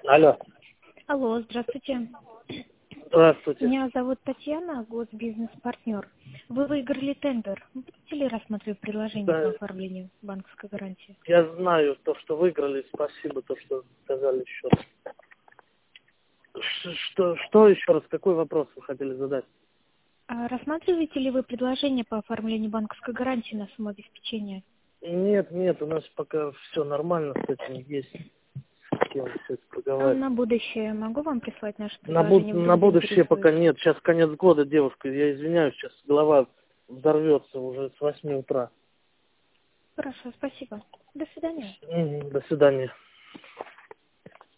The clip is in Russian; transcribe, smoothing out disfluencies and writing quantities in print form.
Алло. Алло, здравствуйте. Здравствуйте. Меня зовут Татьяна, госбизнес-партнер. Вы выиграли тендер. Будете ли рассматривать предложение Да, по оформлению банковской гарантии? я знаю то, что выиграли. Спасибо, то, что сказали еще. Что еще раз? Какой вопрос вы хотели задать? А рассматриваете ли вы предложение по оформлению банковской гарантии на самообеспечение? Нет, у нас пока все нормально с этим есть. С кем все это А проговаривать. на будущее могу вам прислать наше На, предложение? на Вдруг будущее пока заинтересует? нет. Сейчас конец года, девушка. Я извиняюсь, сейчас голова взорвется уже с 8 утра. Хорошо, спасибо. До свидания. До свидания.